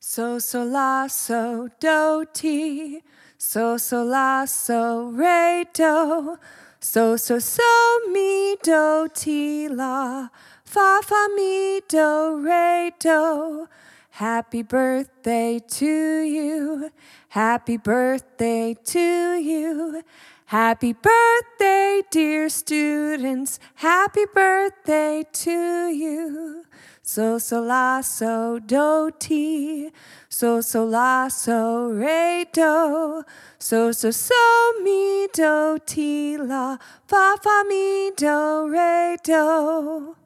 So, so, la, so, do, ti. So, so, la, so, re, do. So, so, so, mi, do, ti, la. Fa, fa, mi, do, re, do. Happy birthday to you. Happy birthday to you. Happy birthday, dear students. Happy birthday to you. So, so, la, so, do, ti. So, so, la, so, re, do. So, so, so, mi, do, ti, la. Fa, fa, mi, do, re, do.